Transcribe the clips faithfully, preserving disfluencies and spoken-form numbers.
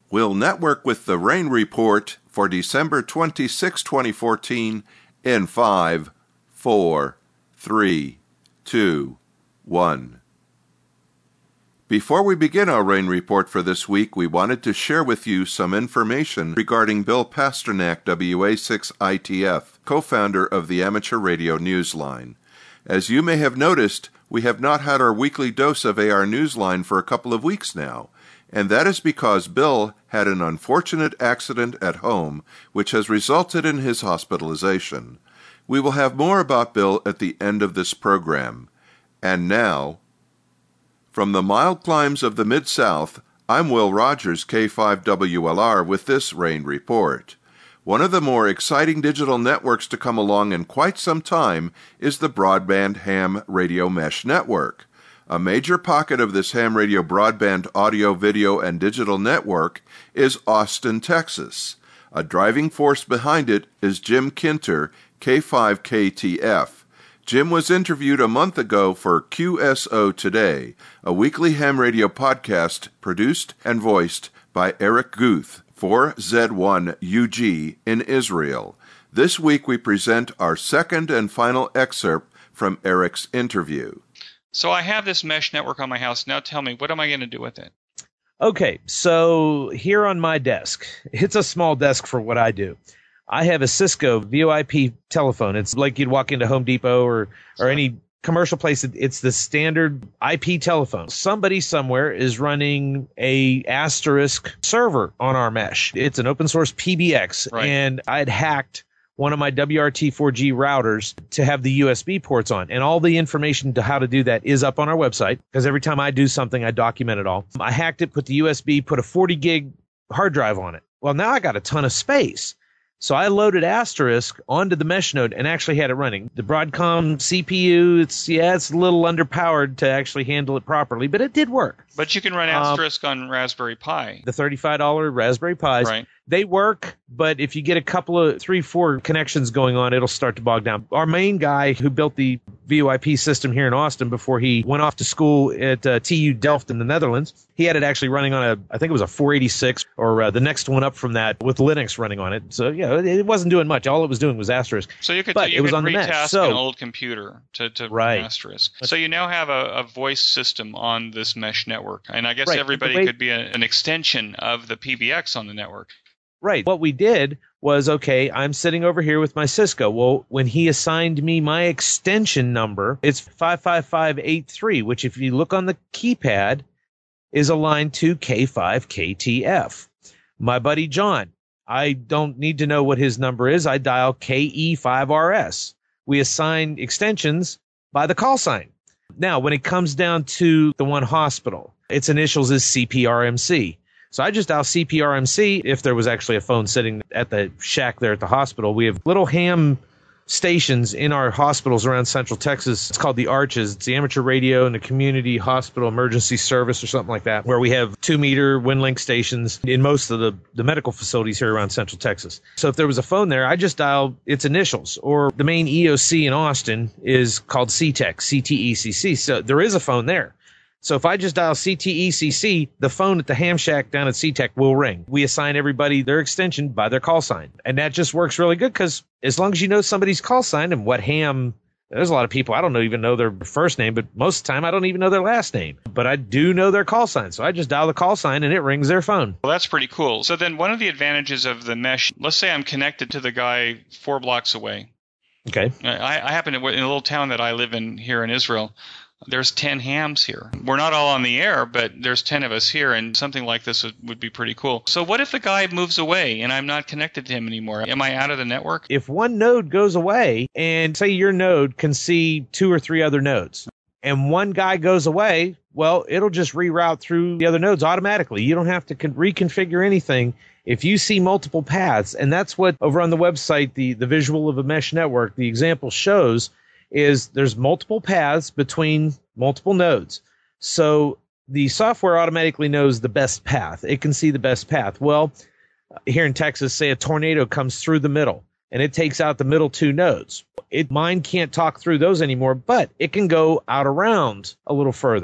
We'll network with the Rain Report for December twenty-sixth, twenty fourteen in five, four, three, two, one. Before we begin our Rain Report for this week, we wanted to share with you some information regarding Bill Pasternak, W A six I T F, co-founder of the Amateur Radio Newsline. As you may have noticed, we have not had our weekly dose of A R Newsline for a couple of weeks now, and that is because Bill had an unfortunate accident at home, which has resulted in his hospitalization. We will have more about Bill at the end of this program. And now, from the mild climes of the Mid-South, I'm Will Rogers, K five W L R, with this Rain Report. One of the more exciting digital networks to come along in quite some time is the Broadband Ham Radio Mesh Network. A major pocket of this ham radio broadband audio, video, and digital network is Austin, Texas. A driving force behind it is Jim Kinter, K five K T F. Jim was interviewed a month ago for Q S O Today, a weekly ham radio podcast produced and voiced by Eric Guth for Z one U G in Israel. This week we present our second and final excerpt from Eric's interview. So I have this mesh network on my house. Now tell me, what am I going to do with it? Okay, so here on my desk, it's a small desk for what I do. I have a Cisco V O I P telephone. It's like you'd walk into Home Depot or, or any commercial place. It's the standard I P telephone. Somebody somewhere is running a asterisk server on our mesh. It's an open source P B X, right. And I had hacked one of my W R T four G routers to have the U S B ports on. And all the information to how to do that is up on our website, because every time I do something, I document it all. I hacked it, put the U S B, put a forty gig hard drive on it. Well, now I got a ton of space. So I loaded Asterisk onto the mesh node and actually had it running. The Broadcom C P U, it's yeah, it's a little underpowered to actually handle it properly, but it did work. But you can run Asterisk um, on Raspberry Pi. The thirty-five dollar Raspberry Pis. Right. They work, but if you get a couple of three, four connections going on, it'll start to bog down. Our main guy who built the V O I P system here in Austin before he went off to school at uh, T U Delft in the Netherlands, he had it actually running on a, I think it was a four eighty-six or uh, the next one up from that with Linux running on it. So, yeah, it wasn't doing much. All it was doing was Asterisk. So you could, but you it was could on the retask mesh. So, an old computer to, to right. run Asterisk. So you now have a, a voice system on this mesh network. And I guess right. everybody way, could be a, an extension of the P B X on the network. Right. What we did was, okay, I'm sitting over here with my Cisco. Well, when he assigned me my extension number, it's five five five eight three, which if you look on the keypad is aligned to K five K T F. My buddy John, I don't need to know what his number is. I dial K E five R S. We assign extensions by the call sign. Now, when it comes down to the one hospital, its initials is C P R M C. So I just dial C P R M C if there was actually a phone sitting at the shack there at the hospital. We have little ham stations in our hospitals around Central Texas. It's called the Arches. It's the Amateur Radio and the Community Hospital Emergency Service or something like that, where we have two-meter WinLink stations in most of the, the medical facilities here around Central Texas. So if there was a phone there, I just dial its initials. Or the main E O C in Austin is called C T E C, C T E C C. So there is a phone there. So if I just dial C T E C C, the phone at the ham shack down at C T E C will ring. We assign everybody their extension by their call sign. And that just works really good because as long as you know somebody's call sign and what ham, there's a lot of people, I don't know, even know their first name, but most of the time I don't even know their last name. But I do know their call sign. So I just dial the call sign and it rings their phone. Well, that's pretty cool. So then one of the advantages of the mesh, let's say I'm connected to the guy four blocks away. Okay. I, I happen to, in a little town that I live in here in Israel, there's ten hams here. We're not all on the air, but there's ten of us here, and something like this would, would be pretty cool. So what if the guy moves away and I'm not connected to him anymore? Am I out of the network? If one node goes away, and say your node can see two or three other nodes, and one guy goes away, well, it'll just reroute through the other nodes automatically. You don't have to con- reconfigure anything. If you see multiple paths, and that's what over on the website, the, the visual of a mesh network, the example shows, is there's multiple paths between multiple nodes. So the software automatically knows the best path. It can see the best path. Well, here in Texas, say a tornado comes through the middle and it takes out the middle two nodes. It mine can't talk through those anymore, but it can go out around a little further.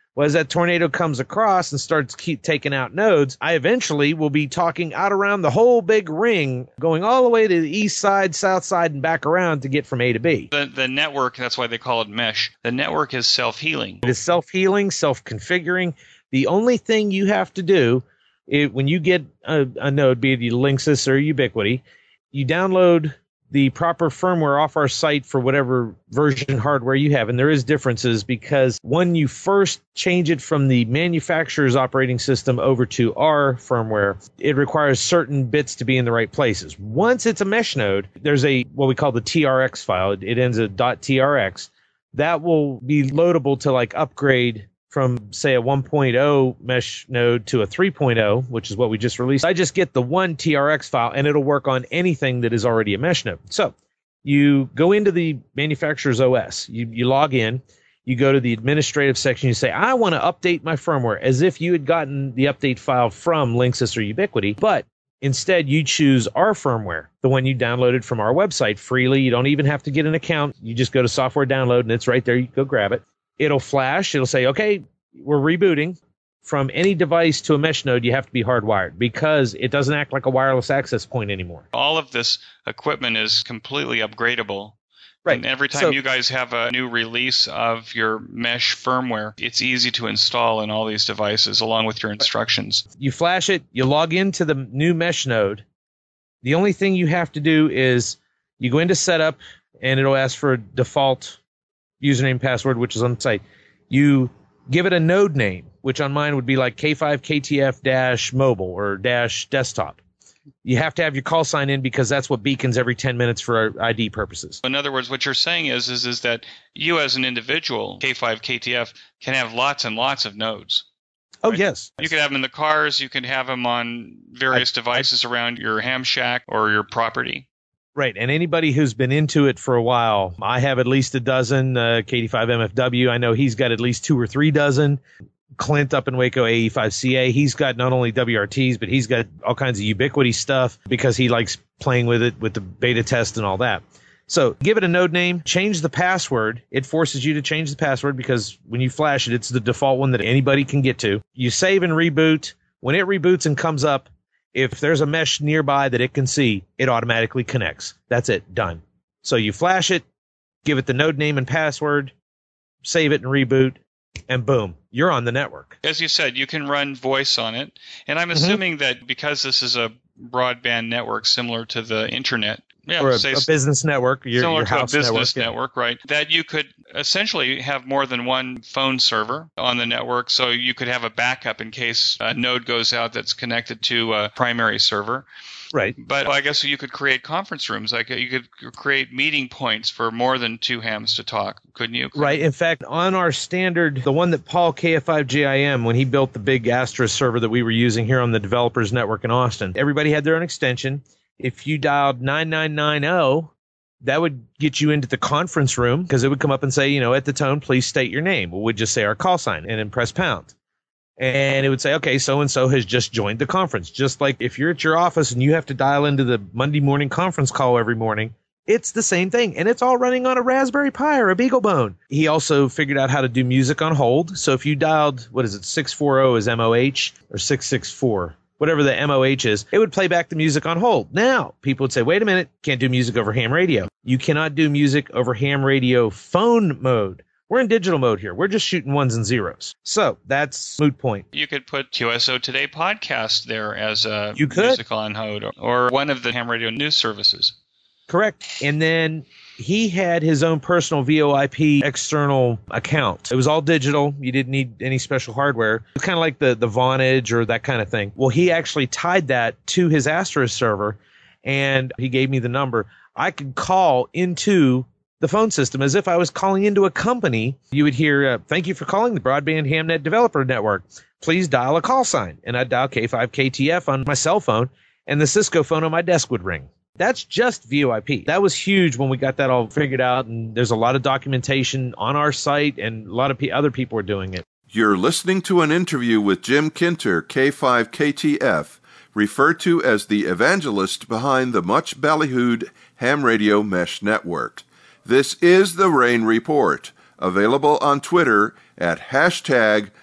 Well, as that tornado comes across and starts keep taking out nodes, I eventually will be talking out around the whole big ring, going all the way to the east side, south side, and back around to get from A to B. The, the network, that's why they call it mesh. The network is self-healing. It is self-healing, self-configuring. The only thing you have to do is when you get a, a node, be it Linksys or Ubiquiti, you download the proper firmware off our site for whatever version hardware you have. And there is differences because when you first change it from the manufacturer's operating system over to our firmware, it requires certain bits to be in the right places. Once it's a mesh node, there's a what we call the T R X file. It ends at .trx. That will be loadable to like upgrade from, say, a one point oh mesh node to a three point oh, which is what we just released. I just get the one T R X file, and it'll work on anything that is already a mesh node. So you go into the manufacturer's O S. You, you log in. You go to the administrative section. You say, I want to update my firmware, as if you had gotten the update file from Linksys or Ubiquiti. But instead, you choose our firmware, the one you downloaded from our website freely. You don't even have to get an account. You just go to software download, and it's right there. You go grab it. It'll flash. It'll say, okay, we're rebooting. From any device to a mesh node, you have to be hardwired because it doesn't act like a wireless access point anymore. All of this equipment is completely upgradable. Right. And every time So, you guys have a new release of your mesh firmware, it's easy to install in all these devices along with your instructions. you flash it, you log into the new mesh node. The only thing you have to do is you go into setup, and it'll ask for a default username and password, which is on the site. You give it a node name, which on mine would be like K five K T F dash mobile or dash desktop. You have to have your call sign in because that's what beacons every ten minutes for I D purposes. In other words, what you're saying is, is, is that you as an individual, K five K T F, can have lots and lots of nodes. Oh, right? yes. You could have them in the cars. You could have them on various I, devices I, around your ham shack or your property. Right. And anybody who's been into it for a while, I have at least a dozen. Uh, K D five M F W, I know he's got at least two or three dozen. Clint up in Waco, A E five C A, he's got not only W R Ts, but he's got all kinds of Ubiquiti stuff because he likes playing with it with the beta test and all that. So give it a node name, change the password. It forces you to change the password because when you flash it, it's the default one that anybody can get to. You save and reboot. When it reboots and comes up, if there's a mesh nearby that it can see, it automatically connects. That's it. Done. So you flash it, give it the node name and password, save it and reboot, and boom, you're on the network. As you said, you can run voice on it. And I'm assuming mm-hmm. that because this is a broadband network similar to the internet, yeah, or a, say a business network, your, similar your to house a business network, network, yeah. Right? That you could essentially have more than one phone server on the network, so you could have a backup in case a node goes out that's connected to a primary server. Right. But I guess you could create conference rooms. Like you could create meeting points for more than two hams to talk, couldn't you? Right. In fact, on our standard, the one that Paul K F five J I M, when he built the big Astra server that we were using here on the developers network in Austin, everybody had their own extension. If you dialed nine nine nine zero, that would get you into the conference room because it would come up and say, you know, at the tone, please state your name. We'd just say our call sign and then press pound. And it would say, okay, so-and-so has just joined the conference. Just like if you're at your office and you have to dial into the Monday morning conference call every morning, it's the same thing. And it's all running on a Raspberry Pi or a BeagleBone. He also figured out how to do music on hold. So if you dialed, what is it, six forty is M O H or six six four, whatever the M O H is, it would play back the music on hold. Now, people would say, wait a minute, can't do music over ham radio. You cannot do music over ham radio phone mode. We're in digital mode here. We're just shooting ones and zeros. So that's moot point. You could put Q S O Today podcast there as a you could. music on hold or, or one of the ham radio news services. Correct. And then he had his own personal V O I P external account. It was all digital. You didn't need any special hardware. It's kind of like the, the Vonage or that kind of thing. Well, he actually tied that to his Astra server, and he gave me the number. I could call into the phone system as if I was calling into a company. You would hear, uh, thank you for calling the Broadband Hamnet Developer Network. Please dial a call sign. And I'd dial K five K T F on my cell phone, and the Cisco phone on my desk would ring. That's just V O I P. That was huge when we got that all figured out, and there's a lot of documentation on our site, and a lot of p- other people are doing it. You're listening to an interview with Jim Kinter, K five K T F, referred to as the evangelist behind the much ballyhooed ham radio mesh network. This is the Rain Report, available on Twitter at hashtag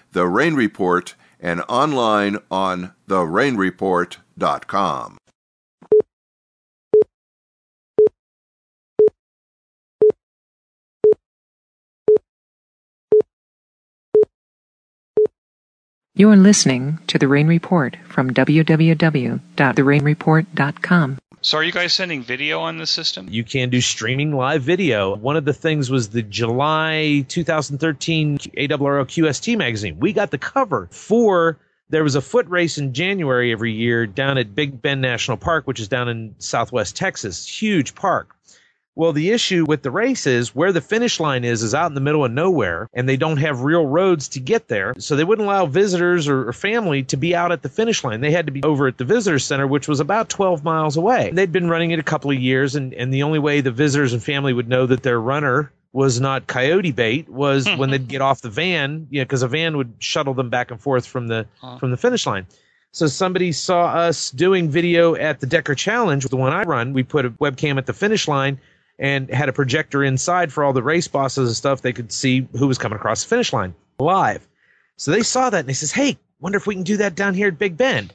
The Rain Report, and online on the rain report dot com. You're listening to The Rain Report from w w w dot the rain report dot com. So are you guys sending video on the system? You can do streaming live video. One of the things was the July two thousand thirteen A R R L Q S T magazine. We got the cover for, there was a foot race in January every year down at Big Bend National Park, which is down in southwest Texas. Huge park. Well, the issue with the race is where the finish line is, is out in the middle of nowhere, and they don't have real roads to get there. So they wouldn't allow visitors or, or family to be out at the finish line. They had to be over at the visitor center, which was about twelve miles away. They'd been running it a couple of years, and, and the only way the visitors and family would know that their runner was not coyote bait was when they'd get off the van, you know, because a van would shuttle them back and forth from the from the finish line. So somebody saw us doing video at the Decker Challenge, the one I run. We put a webcam at the finish line and had a projector inside for all the race bosses and stuff. They could see who was coming across the finish line live. So they saw that and they says, hey, wonder if we can do that down here at Big Bend.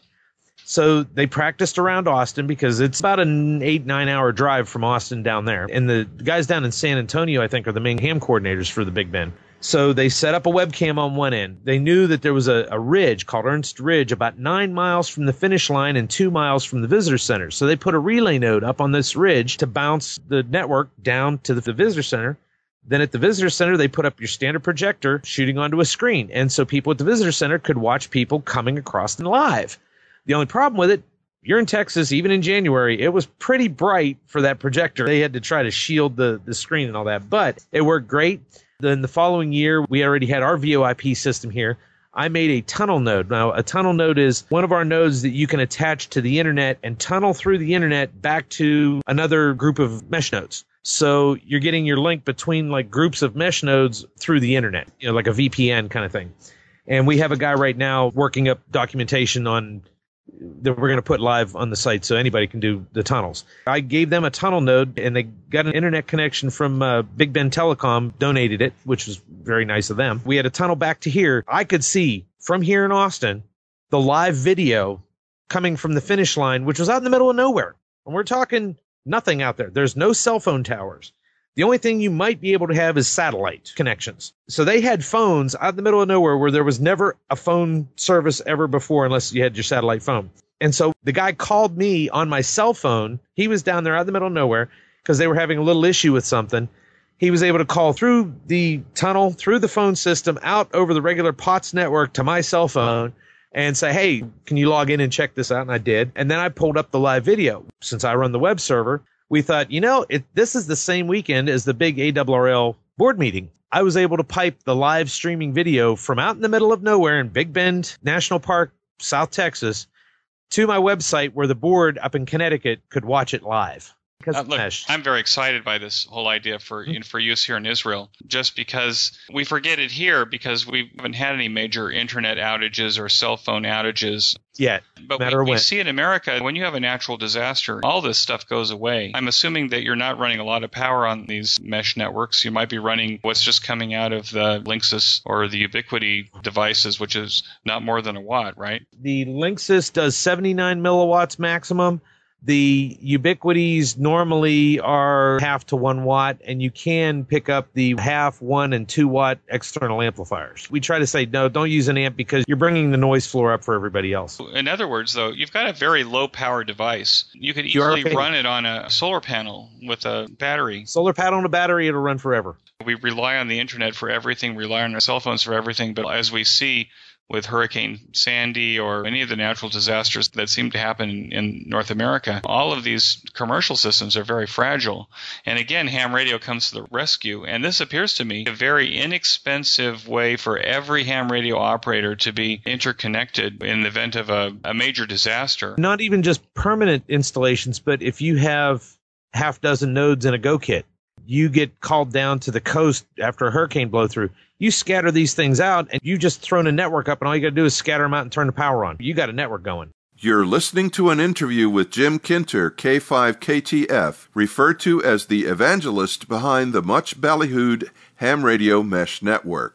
So they practiced around Austin because it's about an eight, nine hour drive from Austin down there. And the guys down in San Antonio, I think, are the main ham coordinators for the Big Bend. So they set up a webcam on one end. They knew that there was a, a ridge called Ernst Ridge about nine miles from the finish line and two miles from the visitor center. So they put a relay node up on this ridge to bounce the network down to the, the visitor center. Then at the visitor center, they put up your standard projector shooting onto a screen. And so people at the visitor center could watch people coming across in live. The only problem with it, you're in Texas, even in January, it was pretty bright for that projector. They had to try to shield the, the screen and all that, but it worked great. Then the following year, we already had our V O I P system here. I made a tunnel node. Now, a tunnel node is one of our nodes that you can attach to the internet and tunnel through the internet back to another group of mesh nodes. So you're getting your link between like groups of mesh nodes through the internet, you know, like a V P N kind of thing. And we have a guy right now working up documentation on that we're going to put live on the site so anybody can do the tunnels. I gave them a tunnel node, and they got an internet connection from uh, Big Bend Telecom, donated it, which was very nice of them. We had a tunnel back to here. I could see from here in Austin the live video coming from the finish line, which was out in the middle of nowhere. And we're talking nothing out there. There's no cell phone towers. The only thing you might be able to have is satellite connections. So they had phones out in the middle of nowhere where there was never a phone service ever before unless you had your satellite phone. And so the guy called me on my cell phone. He was down there out in the middle of nowhere because they were having a little issue with something. He was able to call through the tunnel, through the phone system, out over the regular P O T S network to my cell phone and say, hey, can you log in and check this out? And I did. And then I pulled up the live video. Since I run the web server, we thought, you know, it, this is the same weekend as the big A R R L board meeting. I was able to pipe the live streaming video from out in the middle of nowhere in Big Bend National Park, South Texas, to my website where the board up in Connecticut could watch it live. Uh, look, I'm very excited by this whole idea for you know, for use here in Israel, just because we forget it here because we haven't had any major internet outages or cell phone outages yet. But we, we see in America, when you have a natural disaster, all this stuff goes away. I'm assuming that you're not running a lot of power on these mesh networks. You might be running what's just coming out of the Linksys or the Ubiquiti devices, which is not more than a watt, right? The Linksys does seventy-nine milliwatts maximum. The Ubiquities normally are half to one watt, and you can pick up the half, one, and two watt external amplifiers. We try to say, no, don't use an amp because you're bringing the noise floor up for everybody else. In other words, though, you've got a very low power device. You could easily run it on a solar panel with a battery. Solar panel and a battery, it'll run forever. We rely on the internet for everything, rely on our cell phones for everything, but as we see with Hurricane Sandy or any of the natural disasters that seem to happen in North America, all of these commercial systems are very fragile. And again, ham radio comes to the rescue. And this appears to me a very inexpensive way for every ham radio operator to be interconnected in the event of a, a major disaster. Not even just permanent installations, but if you have half dozen nodes in a Go kit, you get called down to the coast after a hurricane blow through. You scatter these things out, and you just thrown a network up, and all you got to do is scatter them out and turn the power on. You got a network going. You're listening to an interview with Jim Kinter, K five K T F, referred to as the evangelist behind the much ballyhooed ham radio mesh network.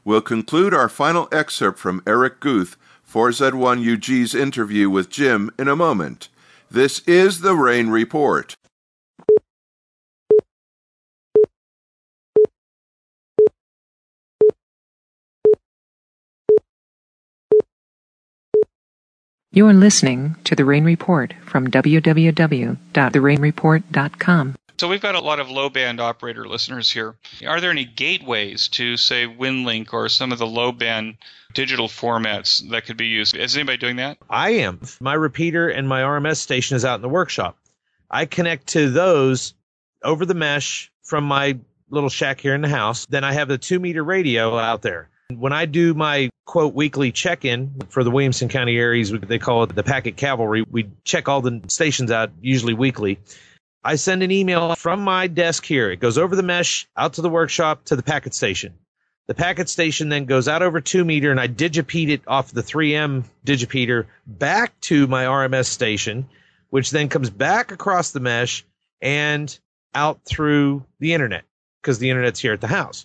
We'll conclude our final excerpt from Eric Guth, four Z one U G's interview with Jim in a moment. This is the Rain Report. You're listening to The Rain Report from w w w dot the rain report dot com. So we've got a lot of low-band operator listeners here. Are there any gateways to, say, WinLink or some of the low-band digital formats that could be used? Is anybody doing that? I am. My repeater and my R M S station is out in the workshop. I connect to those over the mesh from my little shack here in the house. Then I have the two-meter radio out there. When I do my, quote, weekly check-in for the Williamson County areas, they call it the Packet Cavalry. We check all the stations out, usually weekly. I send an email from my desk here. It goes over the mesh, out to the workshop, to the packet station. The packet station then goes out over two meter, and I digipeat it off the three M digipeater back to my R M S station, which then comes back across the mesh and out through the internet, because the internet's here at the house.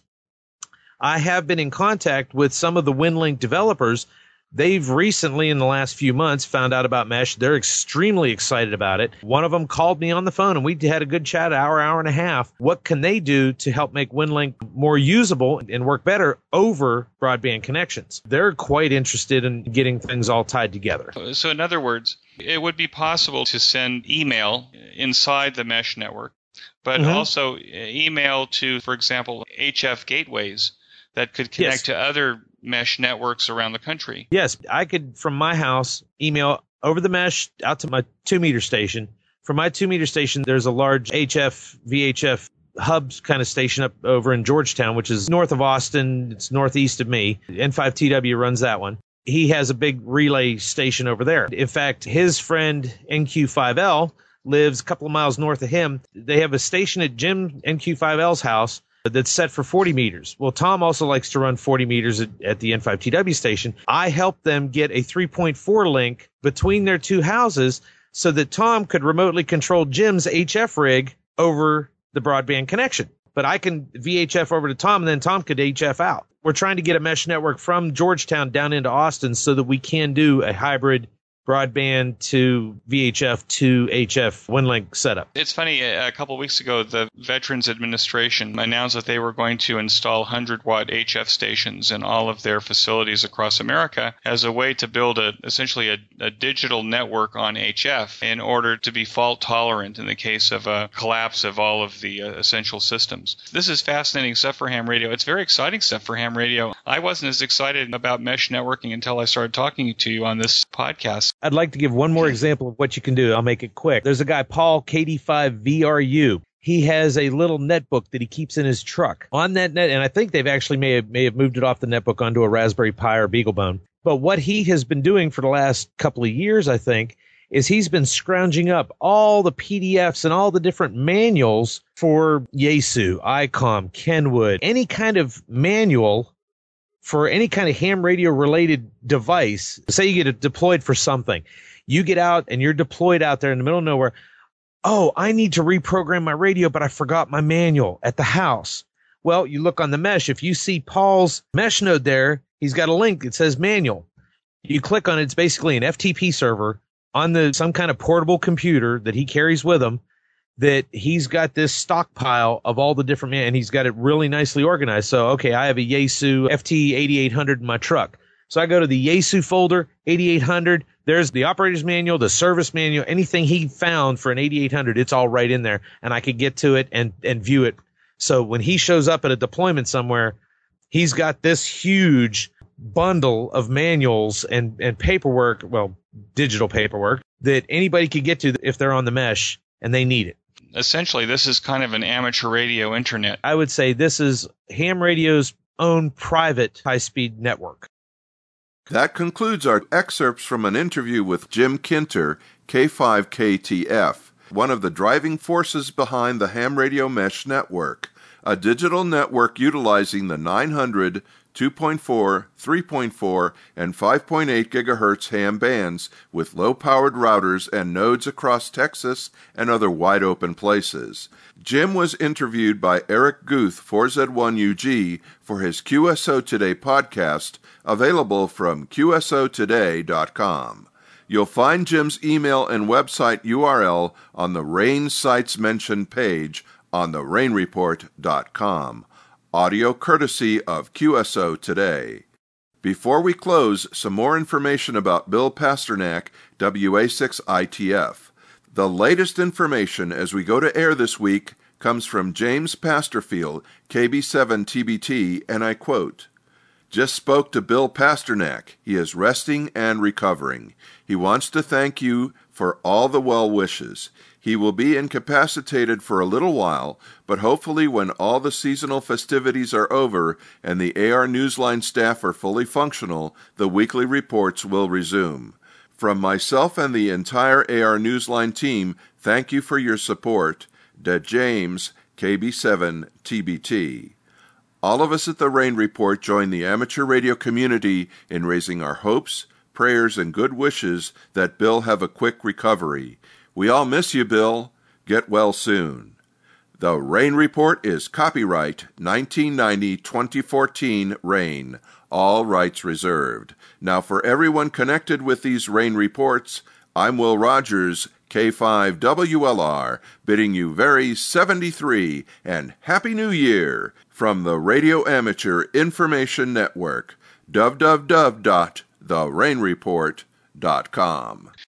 I have been in contact with some of the WinLink developers. They've recently, in the last few months, found out about mesh. They're extremely excited about it. One of them called me on the phone, and we had a good chat, an hour, hour and a half. What can they do to help make WinLink more usable and work better over broadband connections? They're quite interested in getting things all tied together. So in other words, it would be possible to send email inside the mesh network, but mm-hmm. also email to, for example, H F gateways that could connect yes. to other mesh networks around the country. Yes, I could, from my house, email over the mesh out to my two-meter station. From my two-meter station, there's a large H F, V H F hubs kind of station up over in Georgetown, which is north of Austin. It's northeast of me. N five T W runs that one. He has a big relay station over there. In fact, his friend N Q five L lives a couple of miles north of him. They have a station at Jim N Q five L's house that's set for forty meters. Well, Tom also likes to run forty meters at, at the N five T W station. I helped them get a three point four link between their two houses so that Tom could remotely control Jim's H F rig over the broadband connection. But I can V H F over to Tom, and then Tom could H F out. We're trying to get a mesh network from Georgetown down into Austin so that we can do a hybrid broadband to V H F to H F WinLink setup. It's funny, a couple of weeks ago, the Veterans Administration announced that they were going to install one hundred watt H F stations in all of their facilities across America as a way to build a essentially a, a digital network on H F in order to be fault tolerant in the case of a collapse of all of the uh, essential systems. This is fascinating stuff for ham radio. It's very exciting stuff for ham radio. I wasn't as excited about mesh networking until I started talking to you on this podcast. I'd like to give one more example of what you can do. I'll make it quick. There's a guy, Paul K D five V R U. He has a little netbook that he keeps in his truck. On that net, and I think they've actually may have, may have moved it off the netbook onto a Raspberry Pi or BeagleBone. But what he has been doing for the last couple of years, I think, is he's been scrounging up all the P D Fs and all the different manuals for Yaesu, I COM, Kenwood, any kind of manual for any kind of ham radio related device. Say you get it deployed for something. You get out and you're deployed out there in the middle of nowhere. Oh, I need to reprogram my radio, but I forgot my manual at the house. Well, you look on the mesh. If you see Paul's mesh node there, he's got a link that says manual. You click on it. It's basically an F T P server on the some kind of portable computer that he carries with him, that he's got this stockpile of all the different, and he's got it really nicely organized. So, okay, I have a Yaesu F T eighty-eight hundred in my truck. So I go to the Yaesu folder, eighty-eight hundred. There's the operator's manual, the service manual, anything he found for an eighty-eight hundred, it's all right in there. And I could get to it and, and view it. So when he shows up at a deployment somewhere, he's got this huge bundle of manuals and, and paperwork, well, digital paperwork, that anybody could get to if they're on the mesh and they need it. Essentially, this is kind of an amateur radio internet. I would say this is ham radio's own private high-speed network. That concludes our excerpts from an interview with Jim Kinter, K five K T F, one of the driving forces behind the Ham Radio Mesh Network, a digital network utilizing the nine hundred, two point four, three point four, and five point eight gigahertz ham bands with low-powered routers and nodes across Texas and other wide-open places. Jim was interviewed by Eric Guth, four Z one U G, for his Q S O Today podcast, available from Q S O today dot com. You'll find Jim's email and website U R L on the RAIN Sites Mentioned page on the rain report dot com. Audio courtesy of Q S O Today. Before we close, some more information about Bill Pasternak, W A six I T F. The latest information as we go to air this week comes from James Pasterfield, K B seven T B T, and I quote, "Just spoke to Bill Pasternak. He is resting and recovering. He wants to thank you for all the well wishes. He will be incapacitated for a little while, but hopefully when all the seasonal festivities are over and the A R Newsline staff are fully functional, the weekly reports will resume. From myself and the entire A R Newsline team, thank you for your support. De James, K B seven T B T." All of us at the Rain Report join the amateur radio community in raising our hopes, prayers, and good wishes that Bill have a quick recovery. We all miss you, Bill. Get well soon. The Rain Report is copyright nineteen ninety to twenty fourteen Rain. All rights reserved. Now for everyone connected with these Rain Reports, I'm Will Rogers, K five W L R, bidding you very seventy-three and Happy New Year from the Radio Amateur Information Network, w w w dot the rain report dot com.